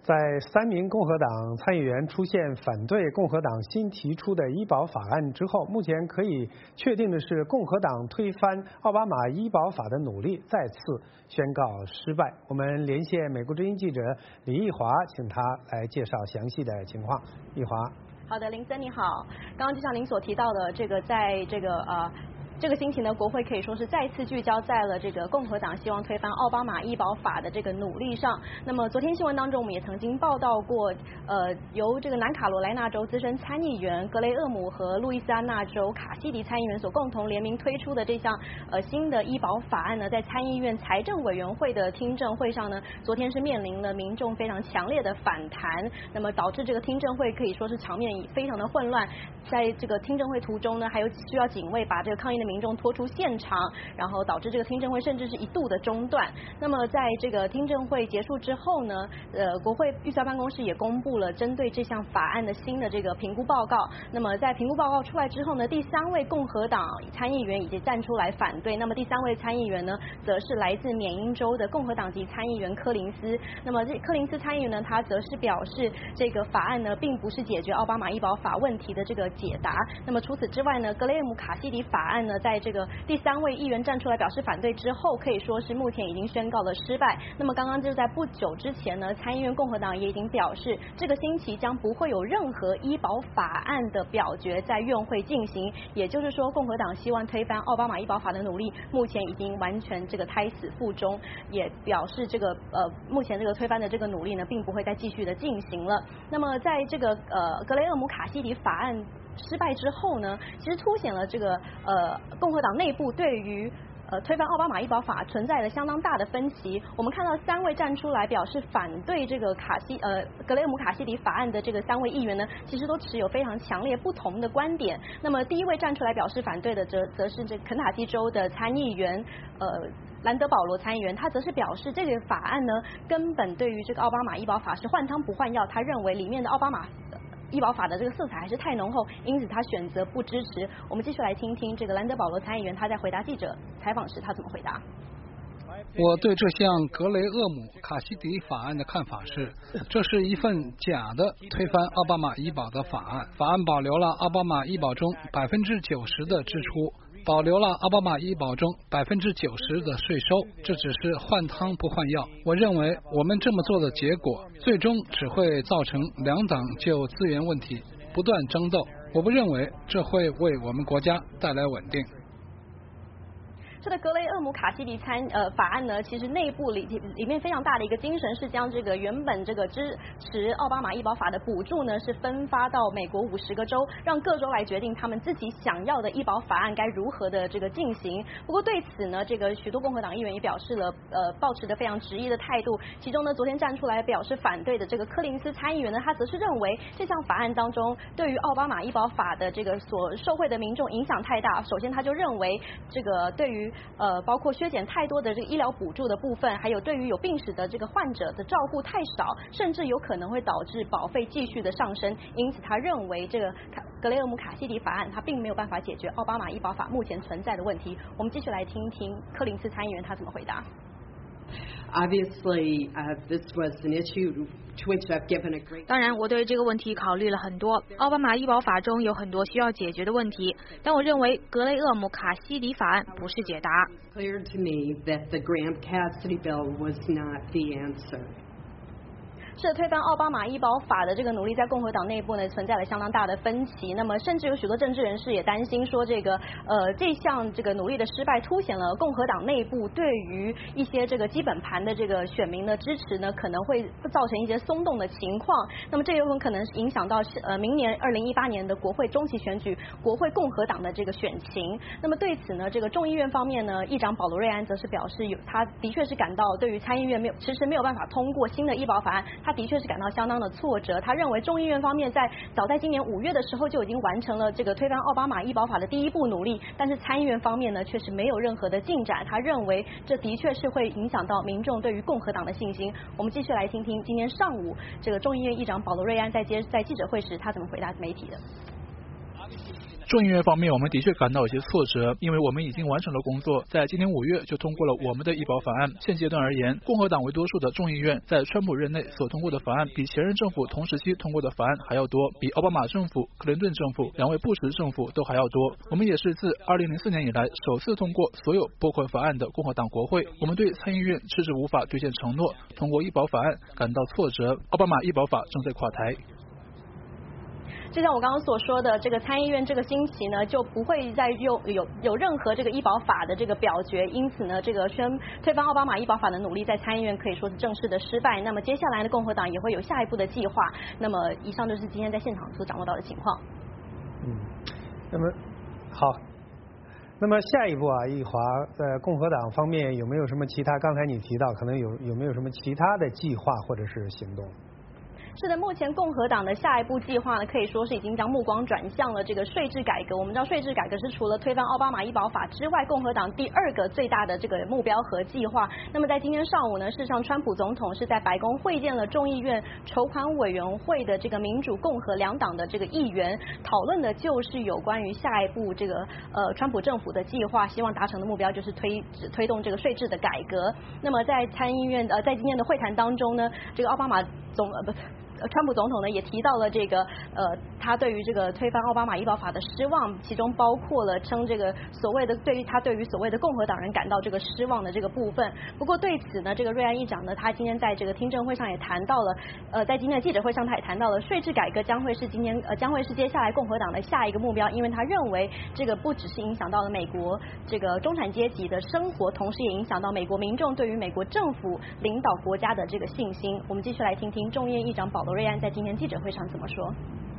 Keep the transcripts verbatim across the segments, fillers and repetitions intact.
在三名共和党参议员出现反对共和党新提出的医保法案之后，目前可以确定的是，共和党推翻奥巴马医保法的努力再次宣告失败。我们连线美国之音记者李义华，请他来介绍详细的情况。义华。 好的，林森你好。刚刚就像您所提到的，这个在这个呃。这个星期呢，国会可以说是再次聚焦在了这个共和党希望推翻奥巴马医保法的这个努力上。那么昨天新闻当中，我们也曾经报道过，呃，由这个南卡罗来纳州资深参议员格雷厄姆和路易斯安那州卡西迪参议员所共同联名推出的这项呃新的医保法案呢，在参议院财政委员会的听证会上呢，昨天是面临了民众非常强烈的反弹，那么导致这个听证会可以说是场面非常的混乱。在这个听证会途中呢，还有需要警卫把这个抗议的民众拖出现场，然后导致这个听证会甚至是一度的中断。那么在这个听证会结束之后呢，呃，国会预算办公室也公布了针对这项法案的新的这个评估报告。那么在评估报告出来之后呢，第三位共和党参议员已经站出来反对。那么第三位参议员呢，则是来自缅因州的共和党籍参议员柯林斯。那么这柯林斯参议员呢，他则是表示，这个法案呢，并不是解决奥巴马医保法问题的这个解答。那么除此之外呢，格雷厄姆卡西迪法案呢，在这个第三位议员站出来表示反对之后，可以说是目前已经宣告了失败。那么刚刚就在不久之前呢，参议院共和党也已经表示，这个星期将不会有任何医保法案的表决在院会进行。也就是说，共和党希望推翻奥巴马医保法的努力，目前已经完全这个胎死腹中，也表示这个呃目前这个推翻的这个努力呢，并不会再继续的进行了。那么在这个呃格雷厄姆卡西迪法案失败之后呢，其实凸显了这个呃共和党内部对于呃推翻奥巴马医保法存在了相当大的分歧。我们看到三位站出来表示反对这个卡西呃格雷厄姆卡西迪法案的这个三位议员呢，其实都持有非常强烈不同的观点。那么第一位站出来表示反对的则则是这肯塔基州的参议员呃兰德保罗参议员，他则是表示这个法案呢，根本对于这个奥巴马医保法是换汤不换药，他认为里面的奥巴马医保法的这个色彩还是太浓厚，因此他选择不支持。我们继续来听听这个兰德保罗参议员他在回答记者采访时他怎么回答。 我对这项格雷厄姆卡西迪法案的看法是，这是一份假的推翻奥巴马医保的法案。法案保留了奥巴马医保中百分之九十的支出，保留了奥巴马医保中百分之九十的税收，这只是换汤不换药。我认为我们这么做的结果，最终只会造成两党就资源问题不断争斗。我不认为这会为我们国家带来稳定。 这个格雷厄姆卡西迪参呃法案呢，其实内部里里面非常大的一个精神是将这个原本这个支持奥巴马医保法的补助呢，是分发到美国五十个州，让各州来决定他们自己想要的医保法案该如何的这个进行。不过对此呢，这个许多共和党议员也表示了呃抱持的非常执意的态度。其中呢，昨天站出来表示反对的这个柯林斯参议员呢，他则是认为这项法案当中对于奥巴马医保法的这个所受惠的民众影响太大。首先他就认为这个对于呃，包括削减太多的这个医疗补助的部分，还有对于有病史的这个患者的照顾太少，甚至有可能会导致保费继续的上升。因此，他认为这个格雷厄姆卡西迪法案，它并没有办法解决奥巴马医保法目前存在的问题。我们继续来听一听柯林斯参议员他怎么回答。 Obviously, uh, this was an issue to which I've given a great. 当然，我对这个问题考虑了很多。奥巴马医保法中有很多需要解决的问题，但我认为格雷厄姆卡西迪法案不是解答。 Clear to me that the Graham-Cassidy bill was not the answer. 是推翻奥巴马医保法的这个努力，在共和党内部呢存在了相当大的分歧。那么，甚至有许多政治人士也担心说，这个呃这项这个努力的失败，凸显了共和党内部对于一些这个基本盘的这个选民的支持呢，可能会造成一些松动的情况。那么，这有可能影响到呃明年二零一八年的国会中期选举，国会共和党的这个选情。那么对此呢，这个众议院方面呢，议长保罗·瑞安则是表示，有他的确是感到对于参议院没有迟迟没有办法通过新的医保法案。他的确是感到相当的挫折。他认为众议院方面在早在今年五月的时候就已经完成了这个推翻奥巴马医保法的第一步努力，但是参议院方面呢却是没有任何的进展。他认为这的确是会影响到民众对于共和党的信心。我们继续来听听今天上午这个众议院议长保罗·瑞安在接在记者会时他怎么回答媒体的。 众议院方面，我们的确感到有些挫折，因为我们已经完成了工作，在今年五月就通过了我们的医保法案。现阶段而言，共和党为多数的众议院在川普任内所通过的法案，比前任政府同时期通过的法案还要多，比奥巴马政府、克林顿政府、两位布什政府都还要多。我们也是自二零零四年以来首次通过所有拨款法案的共和党国会。我们对参议院迟迟无法兑现承诺通过医保法案感到挫折。奥巴马医保法正在垮台。 就像我刚刚所说的，这个参议院这个星期呢就不会再有有有任何这个医保法的这个表决，因此呢，这个宣推翻奥巴马医保法的努力在参议院可以说是正式的失败。那么接下来呢，共和党也会有下一步的计划。那么以上就是今天在现场所掌握到的情况。 嗯，那么好，那么下一步啊，易华在共和党方面有没有什么其他？刚才你提到可能有有没有什么其他的计划或者是行动？ 是的，目前共和党的下一步计划呢，可以说是已经将目光转向了这个税制改革。我们知道税制改革是除了推翻奥巴马医保法之外，共和党第二个最大的这个目标和计划。那么在今天上午呢，事实上川普总统是在白宫会见了众议院筹款委员会的这个民主共和两党的这个议员，讨论的就是有关于下一步这个呃川普政府的计划，希望达成的目标就是推推动这个税制的改革。那么在参议院呃在今天的会谈当中呢，这个奥巴马总呃不。川普总统呢也提到了这个呃他对于这个推翻奥巴马医保法的失望，其中包括了称这个所谓的对于他对于所谓的共和党人感到这个失望的这个部分。不过对此呢，这个瑞安议长呢，他今天在这个听证会上也谈到了，呃在今天的记者会上他也谈到了税制改革将会是今天呃将会是接下来共和党的下一个目标，因为他认为这个不只是影响到了美国这个中产阶级的生活，同时也影响到美国民众对于美国政府领导国家的这个信心。我们继续来听听众议院议长保罗·瑞安在今天记者会上怎么说。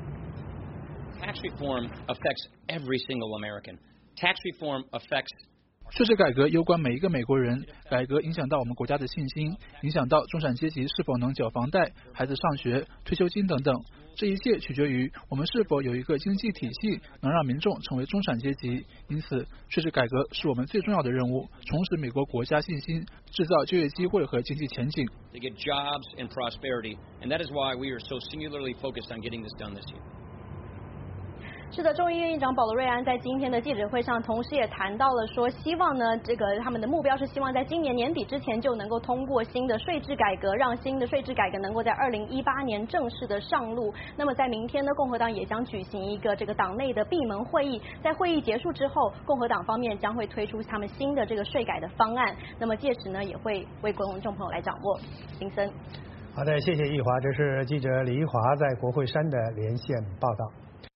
Tax reform affects every single American. Tax reform affects 税制改革攸关每一个美国人，改革影响到我们国家的信心，影响到中产阶级是否能缴房贷、孩子上学、退休金等等。这一切取决于我们是否有一个经济体系能让民众成为中产阶级。因此，税制改革是我们最重要的任务，重拾美国国家信心，制造就业机会和经济前景。 To get jobs and prosperity, and that is why we are so singularly focused on getting this done this year. 是的，众议院议长保罗·瑞安在今天的记者会上，同时也谈到了说，希望呢，这个他们的目标是希望在今年年底之前就能够通过新的税制改革，让新的税制改革能够在二零一八年正式的上路。那么在明天呢，共和党也将举行一个这个党内的闭门会议，在会议结束之后，共和党方面将会推出他们新的这个税改的方案。那么届时呢，也会为观众朋友来掌握。林森， 好的，谢谢易华，这是记者李一华在国会山的连线报道。